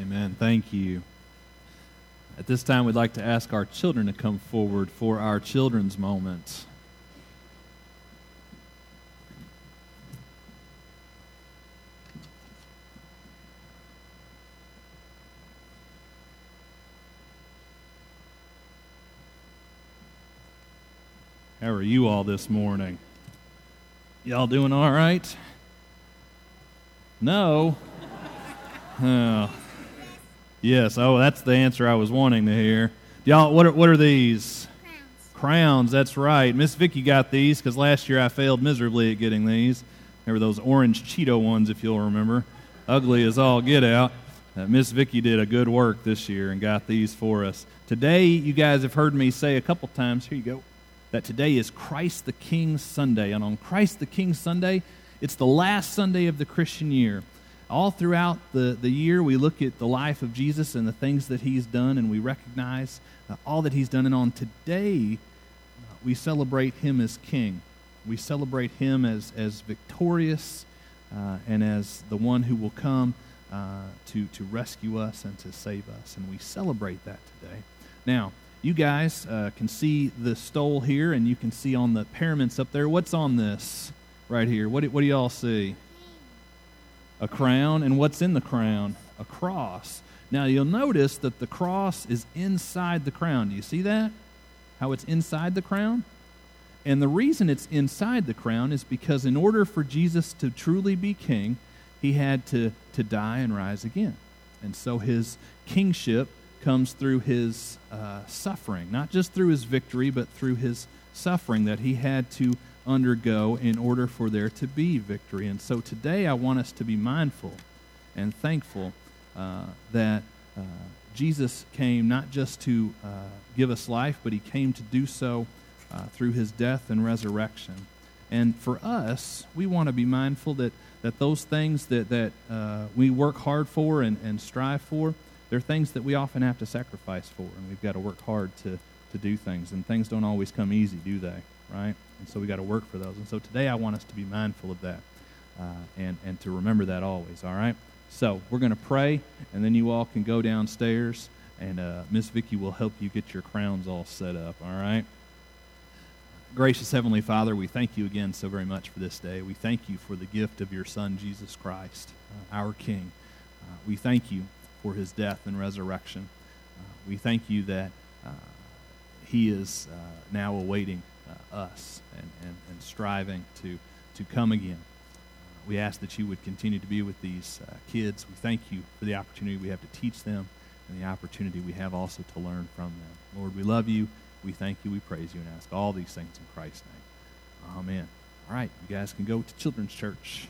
Amen. Thank you. At this time, we'd like to ask our children to come forward for our children's moment. How are you all this morning? Y'all doing all right? No? Oh. Yes. Oh, that's the answer I was wanting to hear. Y'all, what are these? Crowns. That's right. Miss Vicki got these because last year I failed miserably at getting these. They were those orange Cheeto ones, if you'll remember. Ugly as all get out. Miss Vicki did a good work this year and got these for us. Today, you guys have heard me say a couple times, here you go, that today is Christ the King Sunday. And on Christ the King Sunday, it's the last Sunday of the Christian year. All throughout the year, we look at the life of Jesus and the things that he's done, and we recognize all that he's done. And on today, we celebrate him as King. We celebrate him as victorious and as the one who will come to rescue us and to save us. And we celebrate that today. Now, you guys can see the stole here, and you can see on the paraments up there. What's on this right here? What do y'all see? A crown. And what's in the crown? A cross. Now, you'll notice that the cross is inside the crown. Do you see that? How it's inside the crown? And the reason it's inside the crown is because in order for Jesus to truly be king, he had to die and rise again. And so his kingship comes through his suffering, not just through his victory, but through his suffering that he had to undergo in order for there to be victory. And so today I want us to be mindful and thankful that Jesus came not just to give us life, but he came to do so through his death and resurrection. And for us, we want to be mindful that those things that we work hard for and strive for, they're things that we often have to sacrifice for, and we've got to work hard to do things. And things don't always come easy, do they? Right? And so we got to work for those. And so today I want us to be mindful of that and to remember that always, all right? So we're going to pray, and then you all can go downstairs, and Miss Vicki will help you get your crowns all set up, all right? Gracious Heavenly Father, we thank you again so very much for this day. We thank you for the gift of your Son, Jesus Christ, our King. We thank you for his death and resurrection. We thank you that he is now awaiting us and striving to come again. We ask that you would continue to be with these kids. We thank you for the opportunity we have to teach them and the opportunity we have also to learn from them. Lord, we love you. We thank you. We praise you and ask all these things in Christ's name. Amen. All right, you guys can go to Children's Church.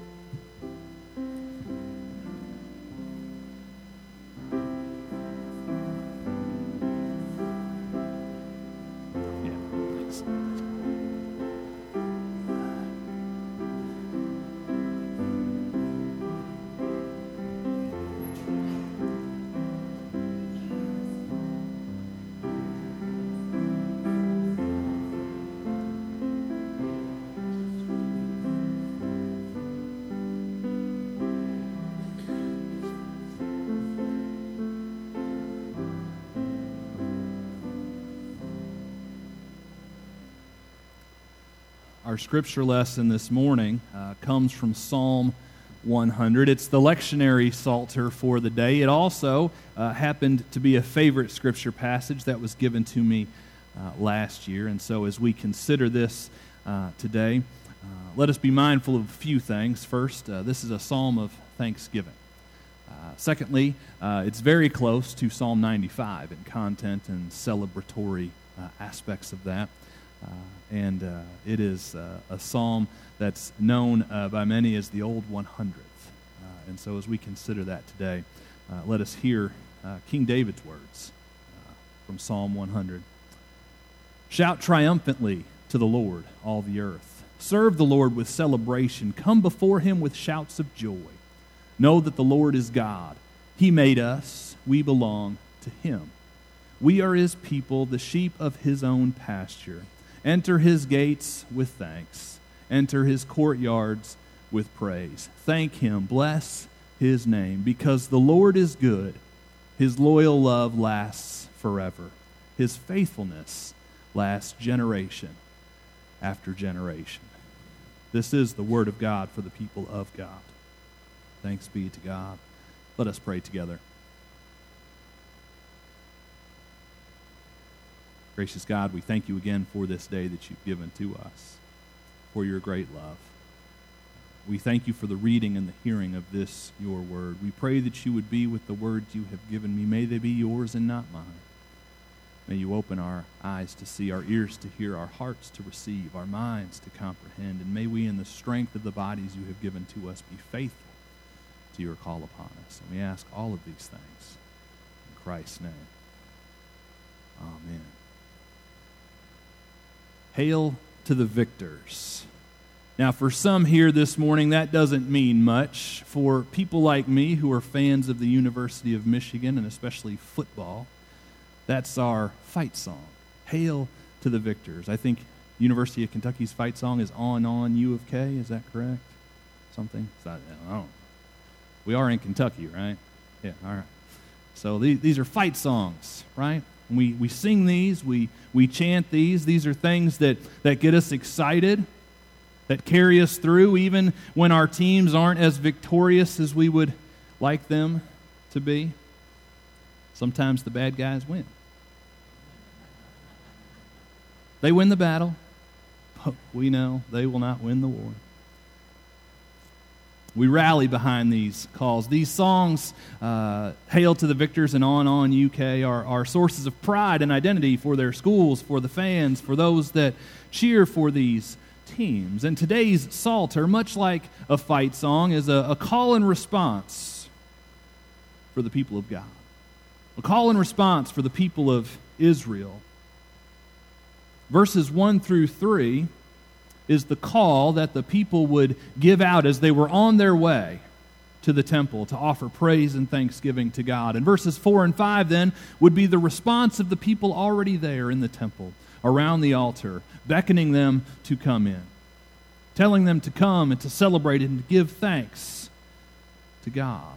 Our scripture lesson this morning comes from Psalm 100. It's the lectionary psalter for the day. It also happened to be a favorite scripture passage that was given to me last year. And so as we consider this today, let us be mindful of a few things. First, this is a psalm of thanksgiving. Secondly, it's very close to Psalm 95 in content and celebratory aspects of that. And it is a psalm that's known by many as the Old 100th. And so as we consider that today, let us hear King David's words from Psalm 100. Shout triumphantly to the Lord, all the earth. Serve the Lord with celebration. Come before him with shouts of joy. Know that the Lord is God. He made us. We belong to him. We are his people, the sheep of his own pasture. Enter his gates with thanks. Enter his courtyards with praise. Thank him. Bless his name, because the Lord is good. His loyal love lasts forever. His faithfulness lasts generation after generation. This is the word of God for the people of God. Thanks be to God. Let us pray together. Gracious God, we thank you again for this day that you've given to us, for your great love. We thank you for the reading and the hearing of this, your word. We pray that you would be with the words you have given me. May they be yours and not mine. May you open our eyes to see, our ears to hear, our hearts to receive, our minds to comprehend. And may we, in the strength of the bodies you have given to us, be faithful to your call upon us. And we ask all of these things in Christ's name. Amen. Hail to the victors. Now, for some here this morning, that doesn't mean much. For people like me who are fans of the University of Michigan, and especially football, that's our fight song. Hail to the victors. I think University of Kentucky's fight song is On U of K. Is that correct? Something? I don't know. We are in Kentucky, right? Yeah, all right. So these are fight songs, right? We sing these, we chant these. These are things that get us excited, that carry us through, even when our teams aren't as victorious as we would like them to be. Sometimes the bad guys win. They win the battle, but we know they will not win the war. We rally behind these calls. These songs, Hail to the Victors and On UK, are sources of pride and identity for their schools, for the fans, for those that cheer for these teams. And today's Psalter, much like a fight song, is a call and response for the people of God. A call and response for the people of Israel. Verses 1 through 3 is the call that the people would give out as they were on their way to the temple to offer praise and thanksgiving to God. And verses 4 and 5 then would be the response of the people already there in the temple, around the altar, beckoning them to come in, telling them to come and to celebrate and to give thanks to God.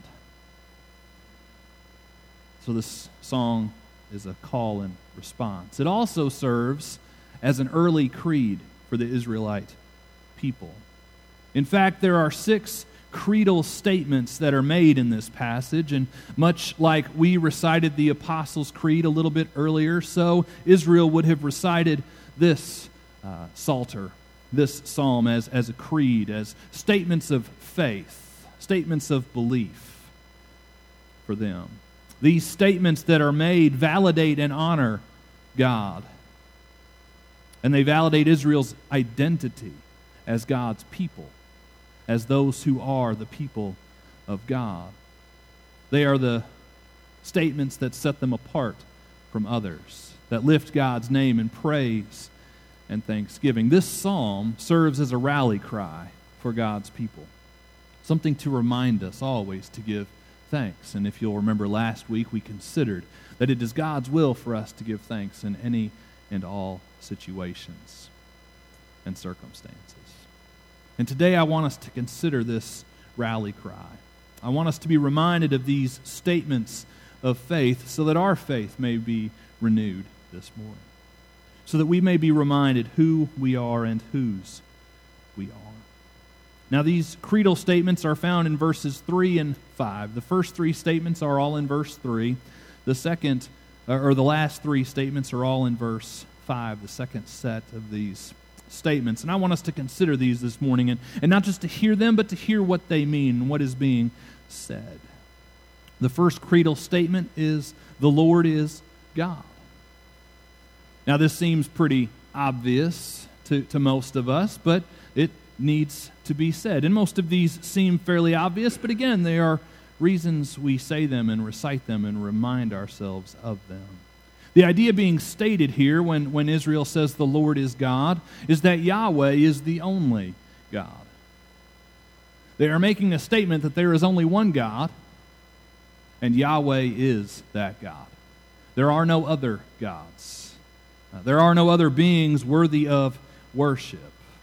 So this song is a call and response. It also serves as an early creed for the Israelite people. In fact, there are 6 creedal statements that are made in this passage, and much like we recited the Apostles' Creed a little bit earlier, so Israel would have recited this psalter, this psalm as a creed, as statements of faith, statements of belief for them. These statements that are made validate and honor God. And they validate Israel's identity as God's people, as those who are the people of God. They are the statements that set them apart from others, that lift God's name in praise and thanksgiving. This psalm serves as a rally cry for God's people, something to remind us always to give thanks. And if you'll remember last week, we considered that it is God's will for us to give thanks in any and all situations and circumstances. And today I want us to consider this rally cry. I want us to be reminded of these statements of faith so that our faith may be renewed this morning, so that we may be reminded who we are and whose we are. Now, these creedal statements are found in verses 3 and 5. The first 3 statements are all in verse 3. The last 3 statements are all in verse 5, the second set of these statements. And I want us to consider these this morning, and not just to hear them, but to hear what they mean and what is being said. The first creedal statement is, the Lord is God. Now, this seems pretty obvious to most of us, but it needs to be said. And most of these seem fairly obvious, but again, they are reasons we say them and recite them and remind ourselves of them. The idea being stated here when Israel says the Lord is God is that Yahweh is the only God. They are making a statement that there is only one God, and Yahweh is that God. There are no other gods. There are no other beings worthy of worship.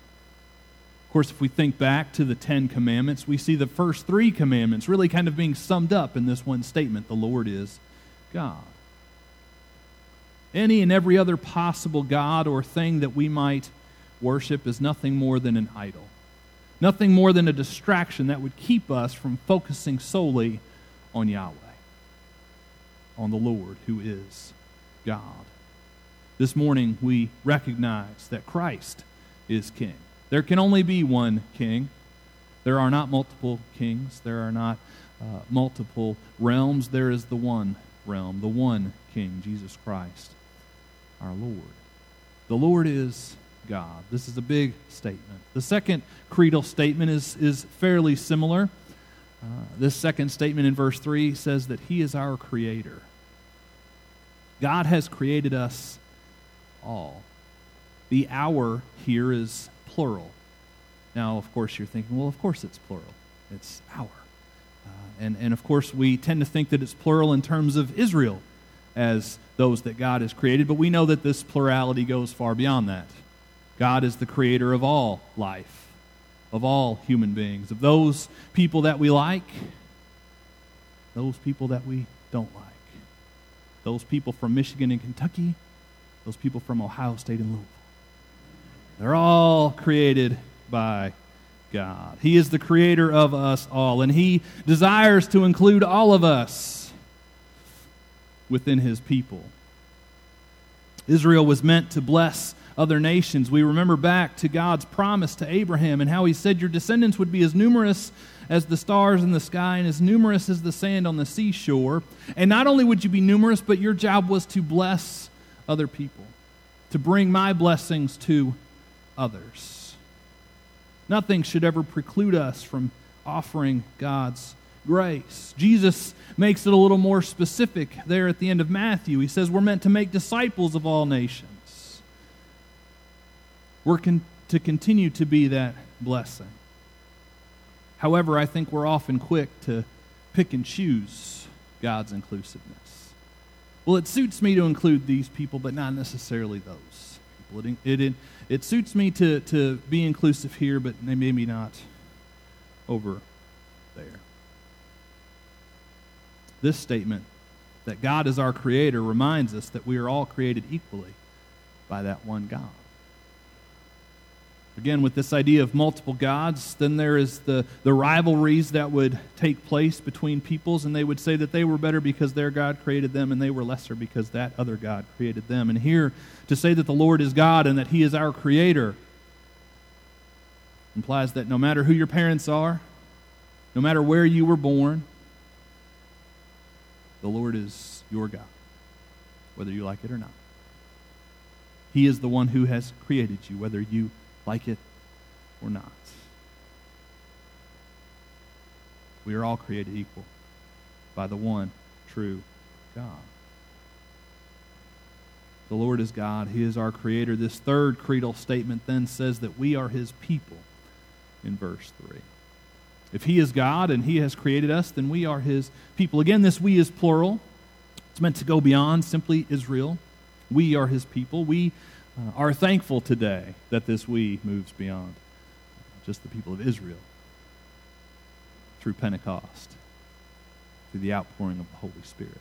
Of course, if we think back to the 10 Commandments, we see the first 3 commandments really kind of being summed up in this one statement, the Lord is God. Any and every other possible god or thing that we might worship is nothing more than an idol. Nothing more than a distraction that would keep us from focusing solely on Yahweh, on the Lord who is God. This morning we recognize that Christ is King. There can only be one King. There are not multiple kings. There are not multiple realms. There is the one realm, the one King, Jesus Christ, our Lord. The Lord is God. This is a big statement. The second creedal statement is fairly similar. This second statement in verse 3 says that He is our Creator. God has created us all. The our here is plural. Now, of course, you're thinking, well, of course it's plural. It's our. And of course, we tend to think that it's plural in terms of Israel as those that God has created, but we know that this plurality goes far beyond that. God is the creator of all life, of all human beings, of those people that we like, those people that we don't like, those people from Michigan and Kentucky, those people from Ohio State and Louisville. They're all created by God. He is the creator of us all, and He desires to include all of us within His people. Israel was meant to bless other nations. We remember back to God's promise to Abraham and how He said your descendants would be as numerous as the stars in the sky and as numerous as the sand on the seashore. And not only would you be numerous, but your job was to bless other people, to bring my blessings to others. Nothing should ever preclude us from offering God's grace. Jesus makes it a little more specific there at the end of Matthew. He says we're meant to make disciples of all nations. We're to continue to be that blessing. However, I think we're often quick to pick and choose God's inclusiveness. Well, it suits me to include these people, but not necessarily those people. It suits me to be inclusive here, but maybe not over there. This statement that God is our creator reminds us that we are all created equally by that one God. Again, with this idea of multiple gods, then there is the rivalries that would take place between peoples, and they would say that they were better because their God created them, and they were lesser because that other God created them. And here, to say that the Lord is God and that He is our Creator implies that no matter who your parents are, no matter where you were born, the Lord is your God, whether you like it or not. He is the one who has created you, whether you like it or not. We are all created equal by the one true God. The Lord is God. He is our Creator. This third creedal statement then says that we are His people in verse 3. If He is God and He has created us, then we are His people. Again, this we is plural. It's meant to go beyond simply Israel. We are His people. We are thankful today that this we moves beyond just the people of Israel through Pentecost, through the outpouring of the Holy Spirit.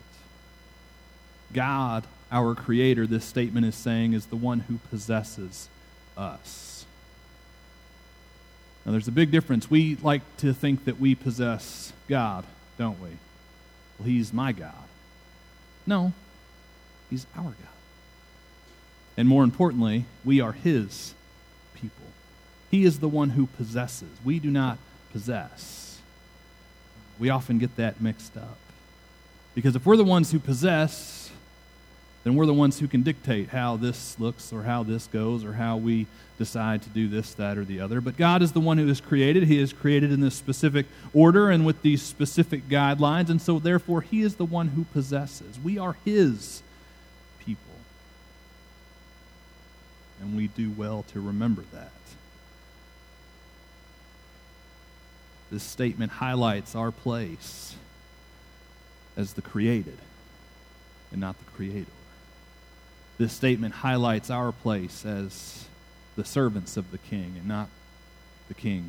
God, our Creator, this statement is saying, is the one who possesses us. Now, there's a big difference. We like to think that we possess God, don't we? Well, He's my God. No, He's our God. And more importantly, we are His people. He is the one who possesses. We do not possess. We often get that mixed up. Because if we're the ones who possess, then we're the ones who can dictate how this looks or how this goes or how we decide to do this, that, or the other. But God is the one who has created. He has created in this specific order and with these specific guidelines, and so therefore He is the one who possesses. We are His people. And we do well to remember that. This statement highlights our place as the created and not the Creator. This statement highlights our place as the servants of the King and not the King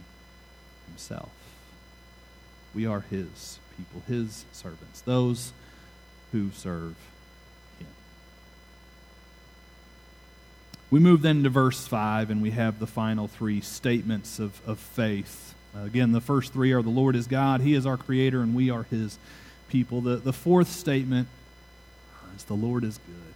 Himself. We are His people, His servants, those who serve him. We move then to verse 5, and we have the final three statements of faith. Again, the first three are the Lord is God, he is our creator, and we are his people. The fourth statement is the Lord is good.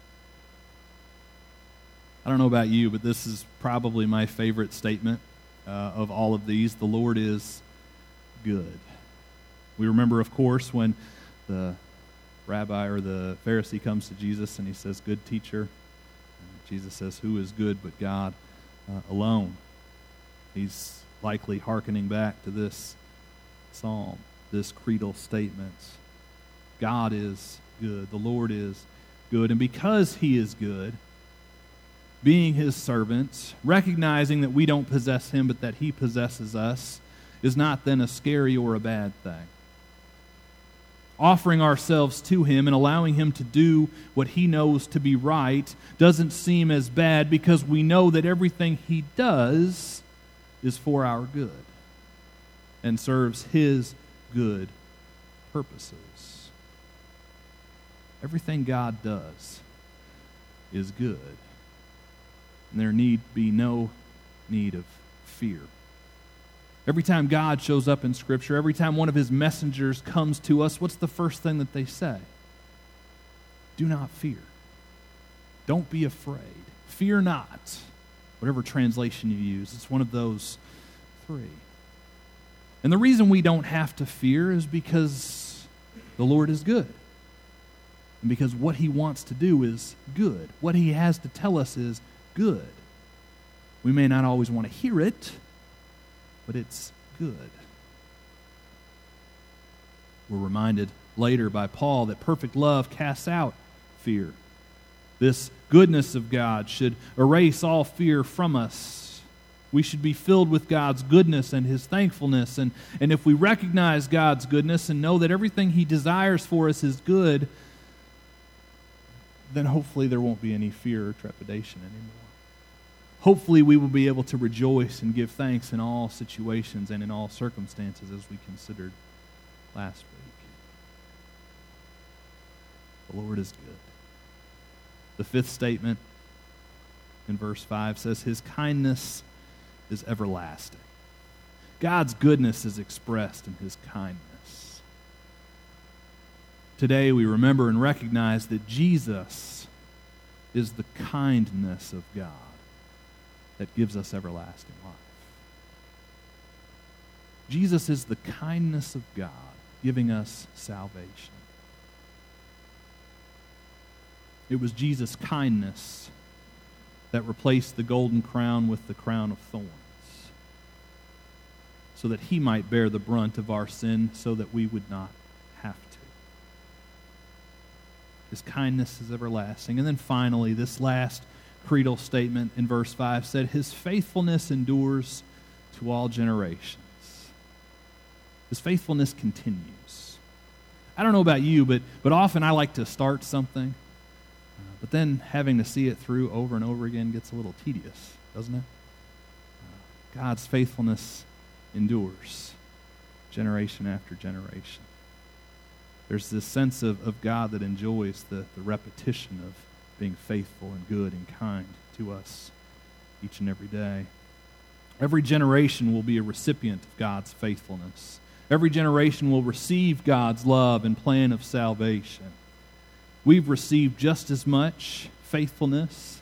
I don't know about you, but this is probably my favorite statement of all of these. The Lord is good. We remember, of course, when the rabbi or the Pharisee comes to Jesus and he says, "Good teacher." And Jesus says, "Who is good but God alone?" He's likely hearkening back to this psalm, this creedal statement. God is good. The Lord is good. And because he is good, being his servants, recognizing that we don't possess him but that he possesses us, is not then a scary or a bad thing. Offering ourselves to him and allowing him to do what he knows to be right doesn't seem as bad because we know that everything he does is for our good and serves his good purposes. Everything God does is good. And there need be no need of fear. Every time God shows up in Scripture, every time one of his messengers comes to us, what's the first thing that they say? Do not fear. Don't be afraid. Fear not. Whatever translation you use, it's one of those three. And the reason we don't have to fear is because the Lord is good. And because what he wants to do is good. What he has to tell us is good. We may not always want to hear it, but it's good. We're reminded later by Paul that perfect love casts out fear. This goodness of God should erase all fear from us. We should be filled with God's goodness and his thankfulness. And if we recognize God's goodness and know that everything he desires for us is good, then hopefully there won't be any fear or trepidation anymore. Hopefully we will be able to rejoice and give thanks in all situations and in all circumstances as we considered last week. The Lord is good. The fifth statement in verse 5 says, his kindness is everlasting. God's goodness is expressed in his kindness. Today we remember and recognize that Jesus is the kindness of God that gives us everlasting life. Jesus is the kindness of God giving us salvation. It was Jesus' kindness that replaced the golden crown with the crown of thorns, so that he might bear the brunt of our sin, so that we would not have to. His kindness is everlasting. And then finally, this last creedal statement in verse 5 said, his faithfulness endures to all generations. His faithfulness continues. I don't know about you, but often I like to start something, but then having to see it through over and over again gets a little tedious, doesn't it? God's faithfulness endures generation after generation. There's this sense of God that enjoys the repetition of being faithful and good and kind to us each and every day. Every generation will be a recipient of God's faithfulness. Every generation will receive God's love and plan of salvation. We've received just as much faithfulness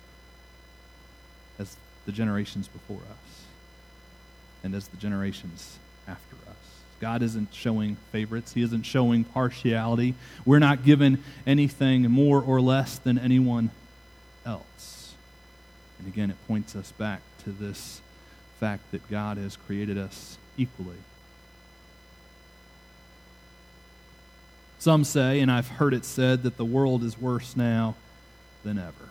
as the generations before us and as the generations after us. God isn't showing favorites. He isn't showing partiality. We're not given anything more or less than anyone else. And again, it points us back to this fact that God has created us equally. Some say, and I've heard it said, that the world is worse now than ever.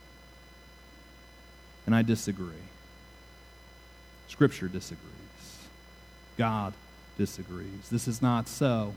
And I disagree. Scripture disagrees. God disagrees. This is not so.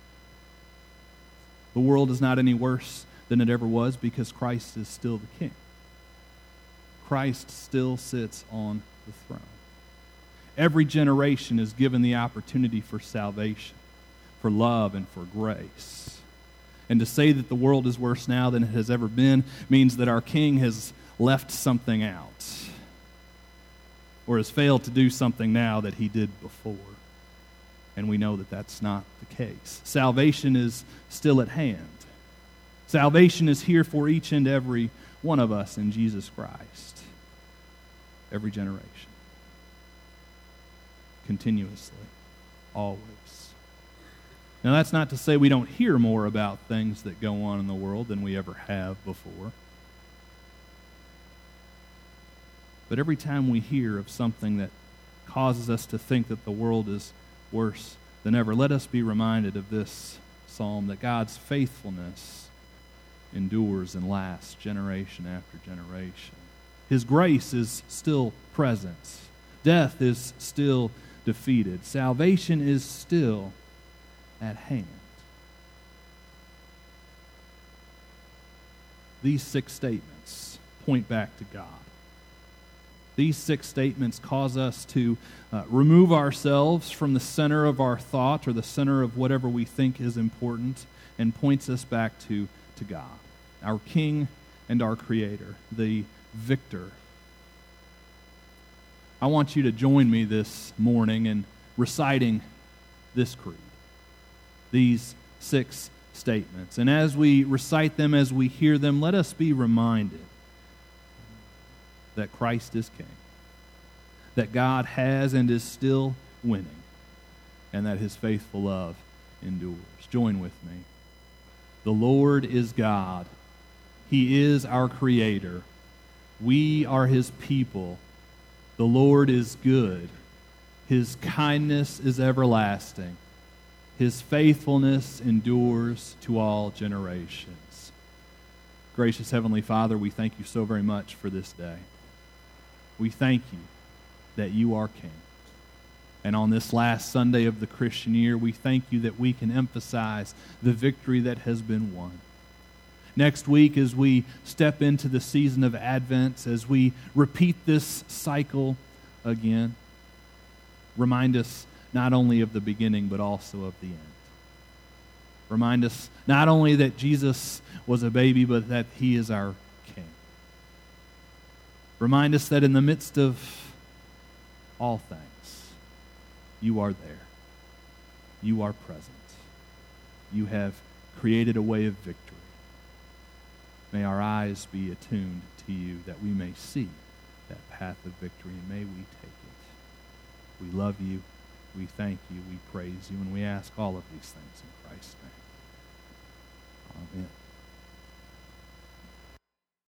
The world is not any worse than it ever was because Christ is still the King. Christ still sits on the throne. Every generation is given the opportunity for salvation, for love, and for grace. And to say that the world is worse now than it has ever been means that our King has left something out, or has failed to do something now that he did before. And we know that that's not the case. Salvation is still at hand. Salvation is here for each and every one of us in Jesus Christ. Every generation. Continuously. Always. Now, that's not to say we don't hear more about things that go on in the world than we ever have before. But every time we hear of something that causes us to think that the world is worse than ever, let us be reminded of this psalm, that God's faithfulness endures and lasts generation after generation. His grace is still present. Death is still defeated. Salvation is still at hand. These 6 statements point back to God. These 6 statements cause us to remove ourselves from the center of our thought or the center of whatever we think is important, and points us back to God, our King and our Creator, the victor. I want you to join me this morning in reciting this creed, these 6 statements. And as we recite them, as we hear them, let us be reminded that Christ is King, that God has and is still winning, and that his faithful love endures. Join with me. The Lord is God. He is our Creator. We are his people. The Lord is good. His kindness is everlasting. His faithfulness endures to all generations. Gracious Heavenly Father, we thank you so very much for this day. We thank you that you are King. And on this last Sunday of the Christian year, we thank you that we can emphasize the victory that has been won. Next week, as we step into the season of Advent, as we repeat this cycle again, remind us not only of the beginning, but also of the end. Remind us not only that Jesus was a baby, but that he is our King. Remind us that in the midst of all things, you are there. You are present. You have created a way of victory. May our eyes be attuned to you, that we may see that path of victory, and may we take it. We love you. We thank you. We praise you. And we ask all of these things in Christ's name. Amen.